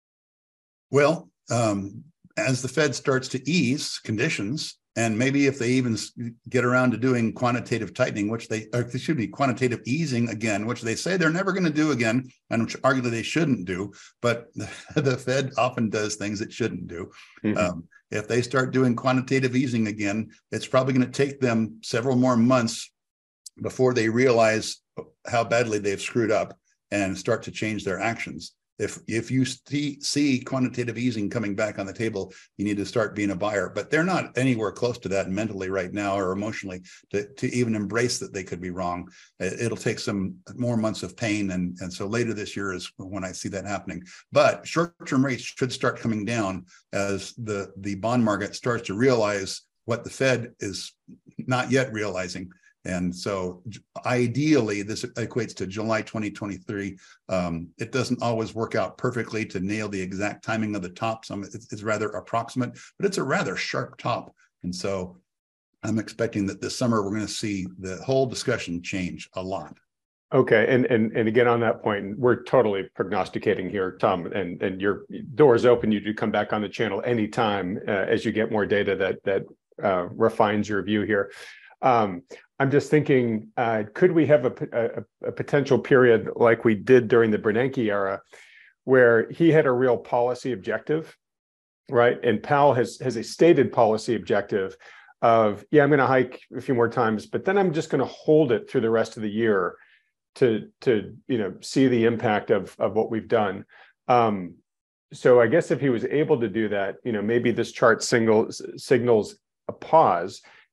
Well, um, as the Fed starts to ease conditions, and maybe if they even get around to doing quantitative tightening, which they, or excuse me, quantitative easing again, which they say they're never going to do again, and which arguably they shouldn't do, but the Fed often does things it shouldn't do. Mm-hmm. Um, if they start doing quantitative easing again, it's probably going to take them several more months before they realize how badly they've screwed up and start to change their actions. If if you see, see quantitative easing coming back on the table, you need to start being a buyer. But they're not anywhere close to that mentally right now or emotionally to, to even embrace that they could be wrong. It'll take some more months of pain. And, and so later this year is when I see that happening. But short-term rates should start coming down as the, the bond market starts to realize what the Fed is not yet realizing. And so ideally, this equates to July twenty twenty-three. Um, it doesn't always work out perfectly to nail the exact timing of the top. Some it's, it's rather approximate, but it's a rather sharp top. And so I'm expecting that this summer we're going to see the whole discussion change a lot. Okay, and and and again on that point, we're totally prognosticating here, Tom, and and your door is open. You do come back on the channel anytime uh, as you get more data that that uh, refines your view here. Um, I'm just thinking, uh, could we have a, a, a potential period like we did during the Bernanke era, where he had a real policy objective, right? And Powell has has a stated policy objective of, yeah, I'm going to hike a few more times, but then I'm just going to hold it through the rest of the year to to you know see the impact of of what we've done. Um, so I guess if he was able to do that, you know, maybe this chart single, signals a pause.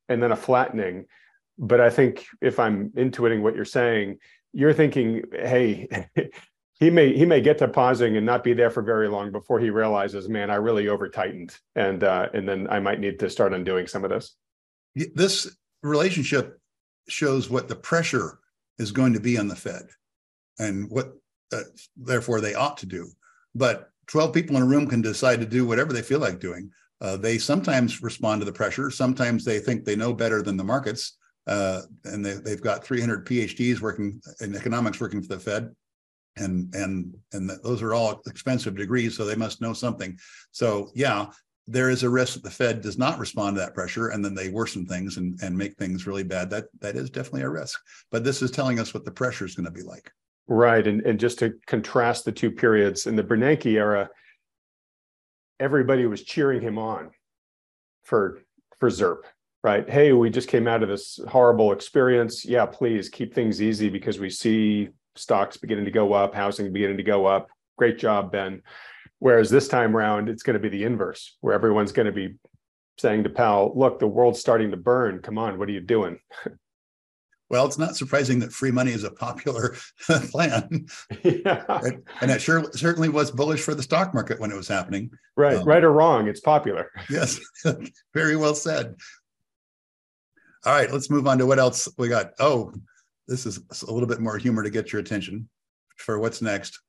and then a flattening. But I think if I'm intuiting what you're saying, you're thinking, hey, he may he may get to pausing and not be there for very long before he realizes, man, I really over tightened, and uh, and then I might need to start undoing some of this. This relationship shows what the pressure is going to be on the Fed, and what uh, therefore they ought to do. But twelve people in a room can decide to do whatever they feel like doing. Uh, they sometimes respond to the pressure. Sometimes they think they know better than the markets, uh, and they, they've got three hundred P H Ds working in economics working for the Fed. And and and those are all expensive degrees, so they must know something. So yeah, there is a risk that the Fed does not respond to that pressure, and then they worsen things and, and make things really bad. That that is definitely a risk. But this is telling us what the pressure is going to be like. Right, and and just to contrast the two periods, in the Bernanke era, everybody was cheering him on for for ZIRP. Right? Hey, we just came out of this horrible experience. Yeah, please keep things easy because we see stocks beginning to go up, housing beginning to go up. Great job, Ben. Whereas this time around, it's going to be the inverse, where everyone's going to be saying to Powell, look, the world's starting to burn. Come on, what are you doing? Well, it's not surprising that free money is a popular plan. Yeah. And, and it sure, certainly was bullish for the stock market when it was happening. Right, um, right or wrong, it's popular. Yes, very well said. All right, let's move on to what else we got. Oh, this is a little bit more humor to get your attention for what's next.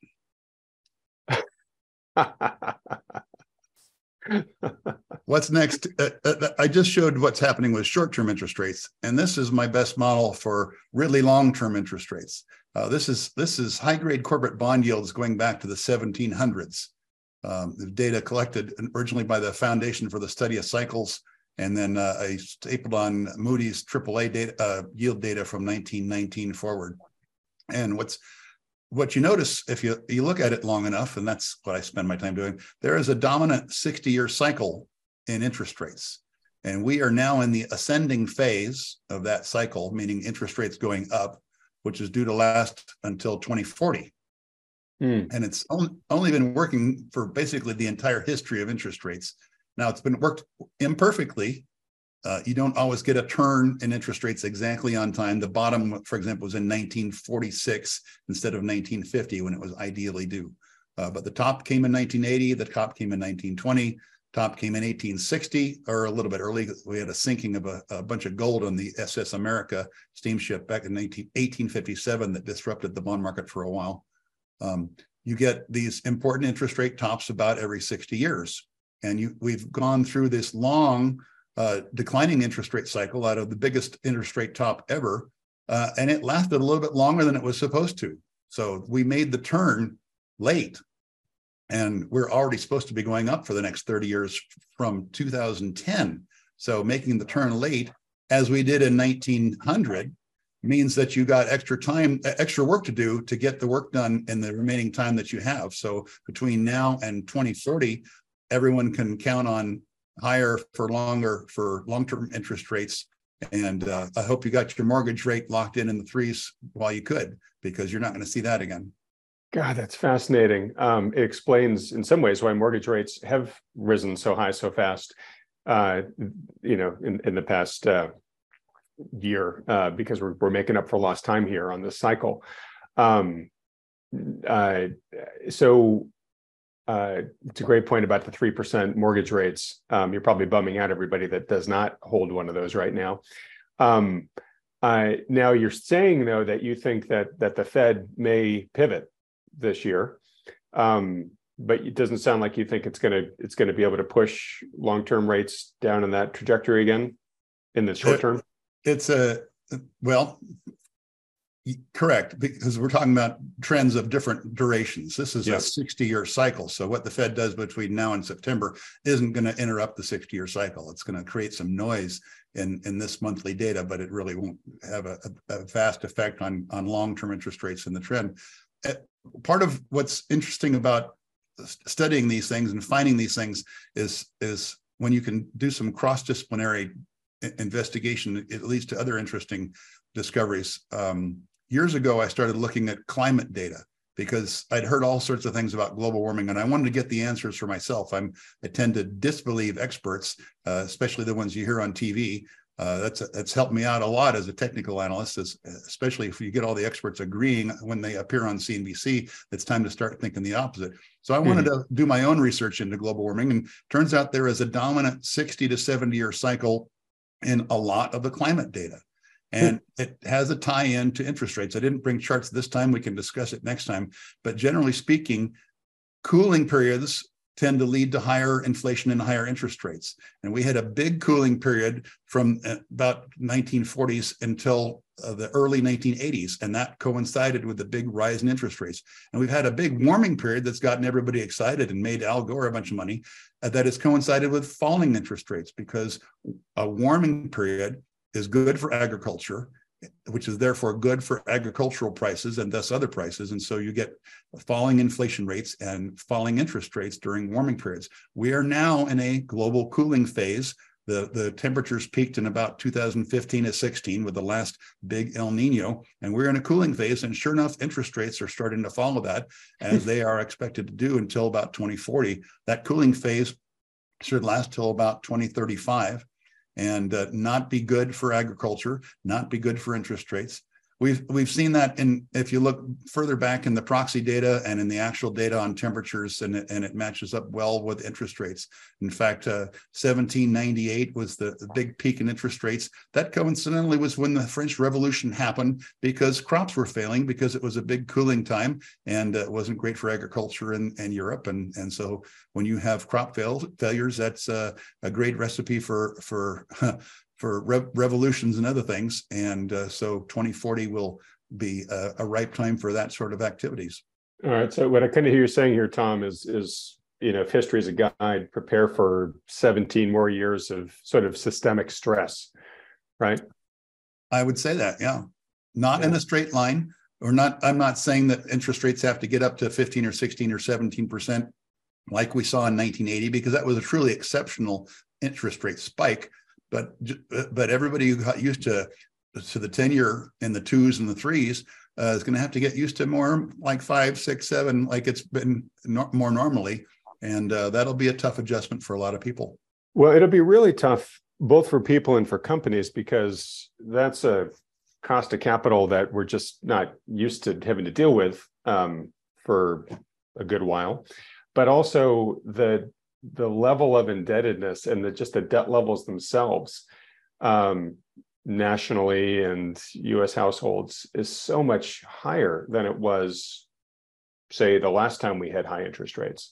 What's next? Uh, uh, I just showed what's happening with short-term interest rates, and this is my best model for really long-term interest rates. Uh, this is this is high-grade corporate bond yields going back to the seventeen hundreds. Um, the data collected originally by the Foundation for the Study of Cycles, and then uh, I stapled on Moody's triple A data, uh, yield data from nineteen nineteen forward. And what's what you notice if you, you look at it long enough, and that's what I spend my time doing, there is a dominant sixty-year cycle in interest rates. And we are now in the ascending phase of that cycle, meaning interest rates going up, which is due to last until twenty forty. Mm. And it's only, only been working for basically the entire history of interest rates. Now, it's been worked imperfectly. Uh, you don't always get a turn in interest rates exactly on time. The bottom, for example, was in nineteen forty-six instead of nineteen fifty when it was ideally due. Uh, but the top came in nineteen eighty, the top came in nineteen twenty, top came in eighteen sixty, or a little bit early. We had a sinking of a, a bunch of gold on the S S America steamship back in eighteen fifty-seven that disrupted the bond market for a while. Um, you get these important interest rate tops about every sixty years. And you, we've gone through this long uh, declining interest rate cycle out of the biggest interest rate top ever. Uh, and it lasted a little bit longer than it was supposed to. So we made the turn late. And we're already supposed to be going up for the next thirty years from two thousand ten. So making the turn late, as we did in nineteen hundred, means that you got extra time, extra work to do to get the work done in the remaining time that you have. So between now and twenty forty, everyone can count on higher for longer for long-term interest rates. And uh, I hope you got your mortgage rate locked in in the threes while you could, because you're not going to see that again. God, that's fascinating. Um, it explains in some ways why mortgage rates have risen so high so fast, uh, you know, in, in the past uh, year, uh, because we're, we're making up for lost time here on this cycle. Um, uh, so uh, it's a great point about the three percent mortgage rates. Um, you're probably bumming out everybody that does not hold one of those right now. Um, uh, now you're saying, though, that you think that that the Fed may pivot this year, um, but it doesn't sound like you think it's going to it's going to be able to push long-term rates down in that trajectory again in the short term. It's a well, correct, because we're talking about trends of different durations. This is yes. a sixty-year cycle. So what the Fed does between now and September isn't going to interrupt the sixty-year cycle. It's going to create some noise in in this monthly data, but it really won't have a, a vast effect on on long-term interest rates in the trend. Part of what's interesting about studying these things and finding these things is, is when you can do some cross-disciplinary investigation, it leads to other interesting discoveries. Um, years ago, I started looking at climate data because I'd heard all sorts of things about global warming, and I wanted to get the answers for myself. I'm, I tend to disbelieve experts, uh, especially the ones you hear on T V. Uh, that's that's helped me out a lot as a technical analyst, as, especially if you get all the experts agreeing when they appear on C N B C, it's time to start thinking the opposite. So I wanted mm-hmm. to do my own research into global warming, and turns out there is a dominant sixty to seventy year cycle in a lot of the climate data. And it has a tie-in to interest rates. I didn't bring charts this time. We can discuss it next time. But generally speaking, cooling periods tend to lead to higher inflation and higher interest rates. And we had a big cooling period from about nineteen forties until uh, the early nineteen eighties. And that coincided with the big rise in interest rates. And we've had a big warming period that's gotten everybody excited and made Al Gore a bunch of money. Uh, that has coincided with falling interest rates, because a warming period is good for agriculture, which is therefore good for agricultural prices and thus other prices. And so you get falling inflation rates and falling interest rates during warming periods. We are now in a global cooling phase. The, the temperatures peaked in about two thousand fifteen to sixteen with the last big El Nino, and we're in a cooling phase. And sure enough, interest rates are starting to follow that, as they are expected to do until about twenty forty. That cooling phase should last till about twenty thirty-five. And uh, not be good for agriculture, not be good for interest rates. We've we've seen that in, if you look further back in the proxy data and in the actual data on temperatures, and it, and it matches up well with interest rates. In fact, uh, seventeen ninety-eight was the, the big peak in interest rates. That coincidentally was when the French Revolution happened, because crops were failing, because it was a big cooling time, and uh, it wasn't great for agriculture in, in Europe. And, and so when you have crop fail, failures, that's uh, a great recipe for for for rev revolutions and other things. And uh, so twenty forty will be a, a ripe time for that sort of activities. All right. So what I kind of hear you saying here, Tom, is, is, you know, if history is a guide, prepare for seventeen more years of sort of systemic stress, right? I would say that, yeah. Not yeah. in a straight line, or not, I'm not saying that interest rates have to get up to fifteen or sixteen or seventeen percent like we saw in nineteen eighty, because that was a truly exceptional interest rate spike. But but everybody who got used to to the ten year and the twos and the threes uh, is going to have to get used to more like five, six, seven, like it's been no, more normally, and uh, that'll be a tough adjustment for a lot of people. Well, it'll be really tough both for people and for companies, because that's a cost of capital that we're just not used to having to deal with um, for a good while, but also the the level of indebtedness and the, just the debt levels themselves um, nationally and U S households is so much higher than it was, say, the last time we had high interest rates.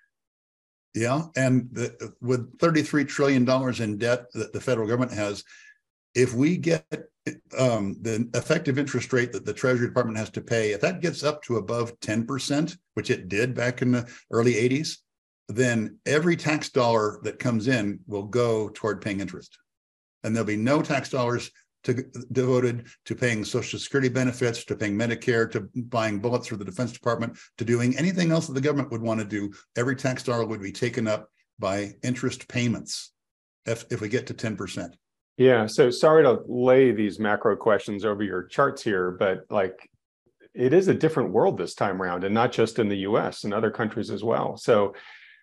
Yeah, and the, with thirty-three trillion dollars in debt that the federal government has, if we get um, the effective interest rate that the Treasury Department has to pay, if that gets up to above ten percent, which it did back in the early eighties, then every tax dollar that comes in will go toward paying interest. And there'll be no tax dollars to, devoted to paying Social Security benefits, to paying Medicare, to buying bullets for the Defense Department, to doing anything else that the government would want to do. Every tax dollar would be taken up by interest payments if, if we get to ten percent. Yeah, so sorry to lay these macro questions over your charts here, but like, it is a different world this time around, and not just in the U S, and other countries as well. So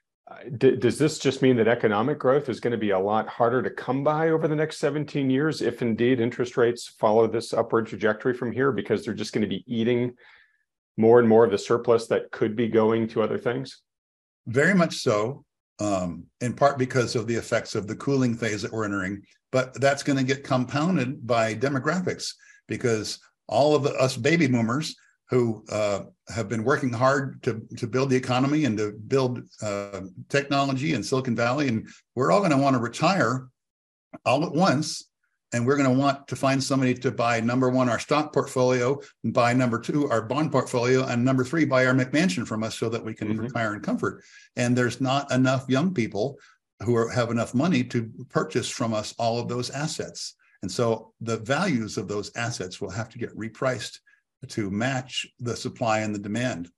D does this just mean that economic growth is going to be a lot harder to come by over the next seventeen years, if indeed interest rates follow this upward trajectory from here, because they're just going to be eating more and more of the surplus that could be going to other things? Very much so, um, in part because of the effects of the cooling phase that we're entering. But that's going to get compounded by demographics, because all of the, us baby boomers who uh, have been working hard to, to build the economy and to build uh, technology in Silicon Valley. And we're all going to want to retire all at once. And we're going to want to find somebody to buy, number one, our stock portfolio, and buy number two, our bond portfolio, and number three, buy our McMansion from us so that we can mm-hmm. retire in comfort. And there's not enough young people who are, have enough money to purchase from us all of those assets. And so the values of those assets will have to get repriced to match the supply and the demand.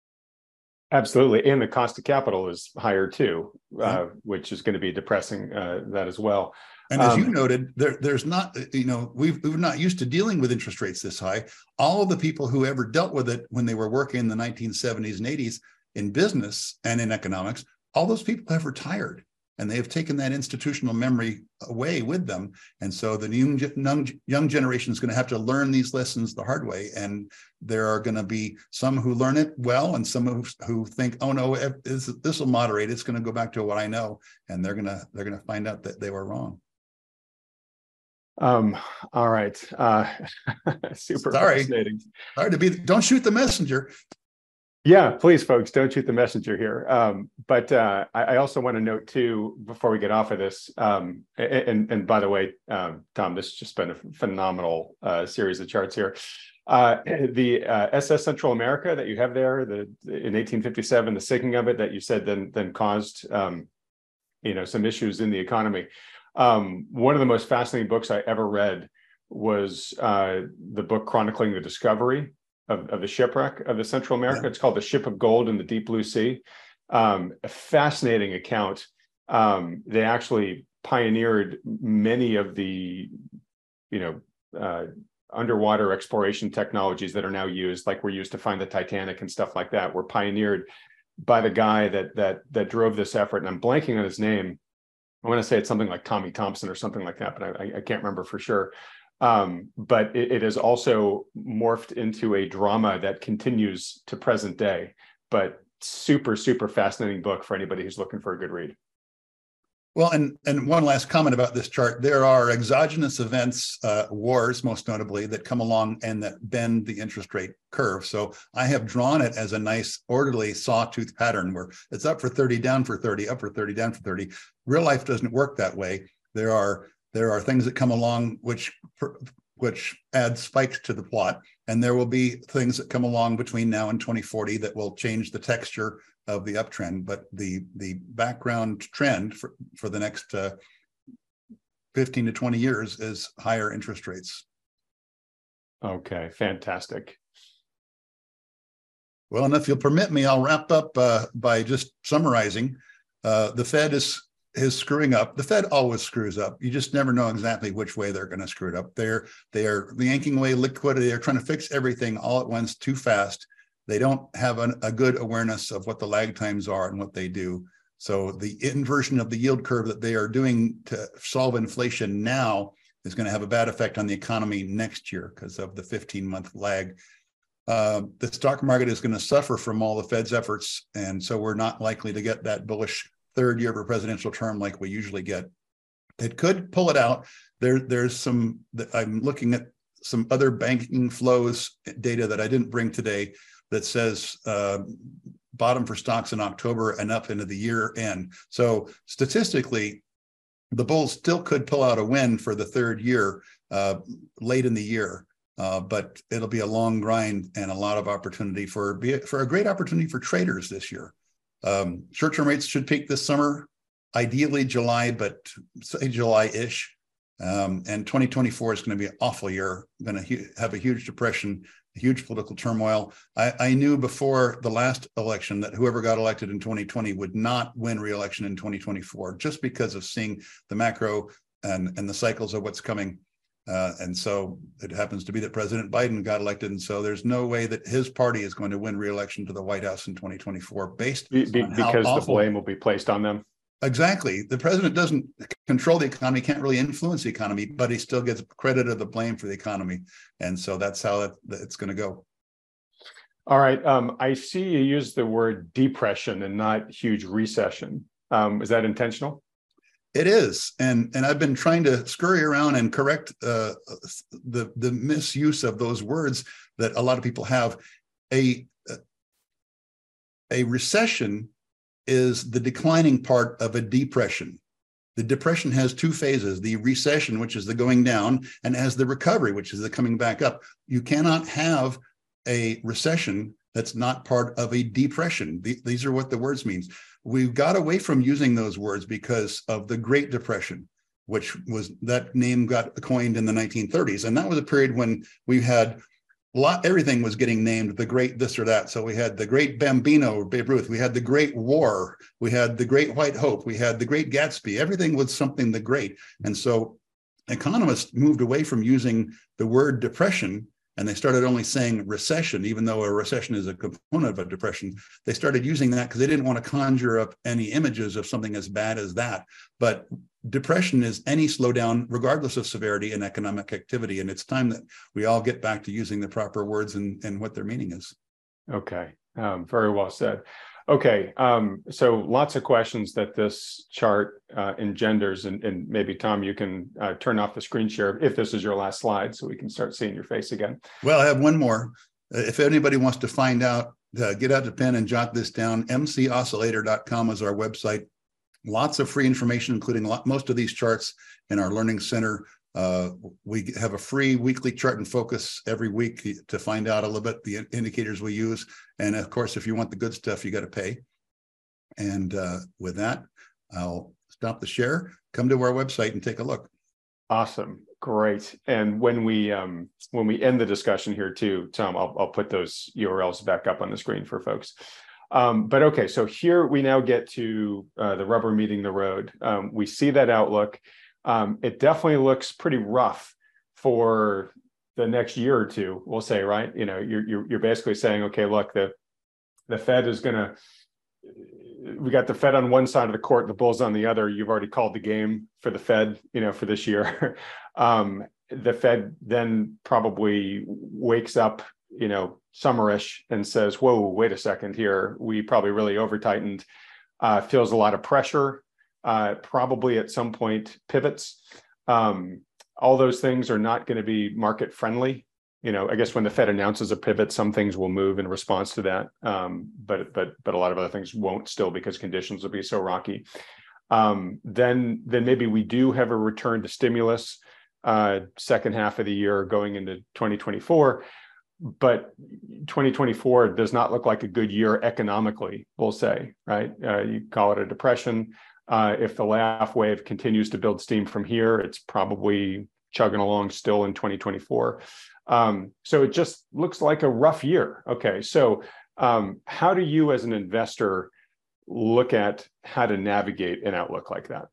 Absolutely. And the cost of capital is higher too, uh, which is going to be depressing uh, that as well. And as um, you noted, there, there's not, you know, we've, we're not used to dealing with interest rates this high. All of the people who ever dealt with it when they were working in the nineteen seventies and eighties in business and in economics, all those people have retired. and they have taken that institutional memory away with them. And so the young, young, young generation is going to have to learn these lessons the hard way. And there are going to be some who learn it well, and some who, who think, oh no, this, this will moderate. It's going to go back to what I know. And they're going to, they're going to find out that they were wrong. Um, all right. Uh, super Sorry. fascinating. Sorry to be, don't shoot the messenger. Yeah, please, folks, don't shoot the messenger here. Um, but uh, I, I also want to note too, before we get off of this, um, and, and by the way, um, Tom, this has just been a phenomenal uh, series of charts here. Uh, the uh, S S Central America that you have there, the in eighteen fifty-seven, the sinking of it that you said then then caused um, you know some issues in the economy. Um, one of the most fascinating books I ever read was uh, the book chronicling the discovery Of, of the shipwreck of the Central America. Yeah. It's called The Ship of Gold in the Deep Blue Sea. Um, a fascinating account. Um, they actually pioneered many of the, you know, uh, underwater exploration technologies that are now used, like were used to find the Titanic and stuff like that, were pioneered by the guy that that that drove this effort. And I'm blanking on his name. I want to say it's something like Tommy Thompson or something like that, but I, I can't remember for sure. Um, but it, it has also morphed into a drama that continues to present day, but super, super fascinating book for anybody who's looking for a good read. Well, and, and one last comment about this chart. There are exogenous events, uh, wars most notably, that come along and that bend the interest rate curve. So I have drawn it as a nice orderly sawtooth pattern where it's up for thirty, down for thirty, up for thirty, down for thirty. Real life doesn't work that way. There are There are things that come along which which add spikes to the plot, and there will be things that come along between now and twenty forty that will change the texture of the uptrend. But the the background trend for, for the next uh, fifteen to twenty years is higher interest rates. Okay, fantastic. Well, and if you'll permit me, I'll wrap up uh, by just summarizing. Uh, the Fed is is screwing up. The Fed always screws up. You just never know exactly which way they're going to screw it up. They're they are yanking away liquidity. They're trying to fix everything all at once too fast. They don't have an, a good awareness of what the lag times are and what they do. So the inversion of the yield curve that they are doing to solve inflation now is going to have a bad effect on the economy next year because of the fifteen-month lag. Uh, the stock market is going to suffer from all the Fed's efforts, and so we're not likely to get that bullish third year of a presidential term like we usually get. It could pull it out. There, there's some, I'm looking at some other banking flows data that I didn't bring today that says uh, bottom for stocks in October and up into the year end. So statistically, the bulls still could pull out a win for the third year uh, late in the year. Uh, but it'll be a long grind and a lot of opportunity for, be for a great opportunity for traders this year. Um, short-term rates should peak this summer, ideally July, but say July-ish. Um, and twenty twenty-four is going to be an awful year, going to have a huge depression, a huge political turmoil. I, I knew before the last election that whoever got elected in twenty twenty would not win re-election in twenty twenty-four, just because of seeing the macro and, and the cycles of what's coming. Uh, and so it happens to be that President Biden got elected. And so there's no way that his party is going to win re-election to the White House in twenty twenty-four based be, be, on because the blame will be placed on them. Exactly. The president doesn't control the economy, can't really influence the economy, but he still gets credit of the blame for the economy. And so that's how it, it's going to go. All right. Um, I see you use the word depression and not huge recession. Um, is that intentional? It is, and and I've been trying to scurry around and correct uh, the the misuse of those words that a lot of people have. A a recession is the declining part of a depression. The depression has two phases: the recession, which is the going down, and has the recovery, which is the coming back up. You cannot have a recession that's not part of a depression. These are what the words mean. We got away from using those words because of the Great Depression, which was, that name got coined in the nineteen thirties. And that was a period when we had a lot, everything was getting named the Great this or that. So we had the Great Bambino, Babe Ruth, we had the Great War, we had the Great White Hope, we had the Great Gatsby, everything was something the great. And so economists moved away from using the word depression and they started only saying recession, even though a recession is a component of a depression. They started using that because they didn't want to conjure up any images of something as bad as that. But depression is any slowdown, regardless of severity, in economic activity. And it's time that we all get back to using the proper words and, and what their meaning is. Okay, um, very well said. Okay, um, so lots of questions that this chart uh, engenders, and, and maybe Tom, you can uh, turn off the screen share if this is your last slide, so we can start seeing your face again. Well, I have one more. Uh, if anybody wants to find out, uh, get out the pen and jot this down. m c oscillator dot com is our website. Lots of free information, including lot, most of these charts in our Learning Center. Uh, we have a free weekly chart and focus every week to find out a little bit the indicators we use. And of course, if you want the good stuff, you got to pay. And uh, with that, I'll stop the share, come to our website and take a look. Awesome. Great. And when we um, when we end the discussion here too, Tom, I'll, I'll put those U R Ls back up on the screen for folks. Um, but okay, so here we now get to uh, the rubber meeting the road. Um, we see that outlook. Um, it definitely looks pretty rough for the next year or two, we'll say, right? You know, you're you're, you're basically saying, okay, look, the the Fed is going to, we got the Fed on one side of the court, the Bulls on the other. You've already called the game for the Fed, you know, for this year. um, the Fed then probably wakes up, you know, summerish and says, whoa, wait a second here. We probably really over tightened, uh, feels a lot of pressure. Uh, probably at some point pivots. Um, all those things are not going to be market friendly. You know, I guess when the Fed announces a pivot, some things will move in response to that, um, but but but a lot of other things won't still because conditions will be so rocky. Um, then then maybe we do have a return to stimulus uh, second half of the year going into twenty twenty-four. But twenty twenty-four does not look like a good year economically, we'll say, right? Uh, you call it a depression. Uh, if the laugh wave continues to build steam from here, it's probably chugging along still in twenty twenty-four. Um, so it just looks like a rough year. Okay, so um, how do you as an investor look at how to navigate an outlook like that?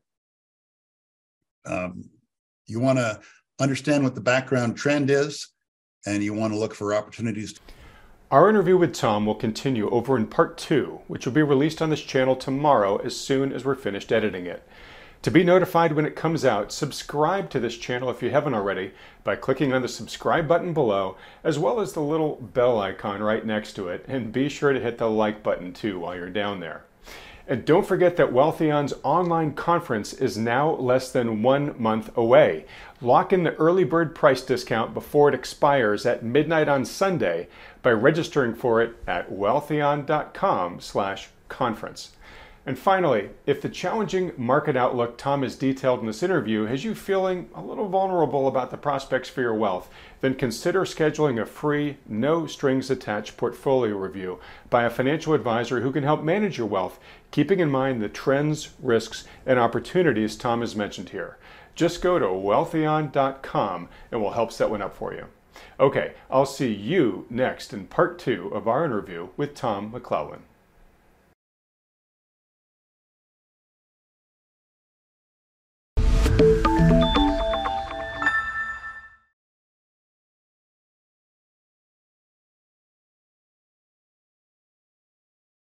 Um, you want to understand what the background trend is, and you want to look for opportunities. Our interview with Tom will continue over in part two, which will be released on this channel tomorrow as soon as we're finished editing it. To be notified when it comes out, subscribe to this channel if you haven't already by clicking on the subscribe button below, as well as the little bell icon right next to it, and be sure to hit the like button too while you're down there. And don't forget that Wealthion's online conference is now less than one month away. Lock in the early bird price discount before it expires at midnight on Sunday by registering for it at wealthion dot com slash conference. And finally, if the challenging market outlook Tom has detailed in this interview has you feeling a little vulnerable about the prospects for your wealth, then consider scheduling a free, no strings attached portfolio review by a financial advisor who can help manage your wealth, keeping in mind the trends, risks, and opportunities Tom has mentioned here. Just go to wealthion dot com and we'll help set one up for you. Okay, I'll see you next in part two of our interview with Tom McClellan.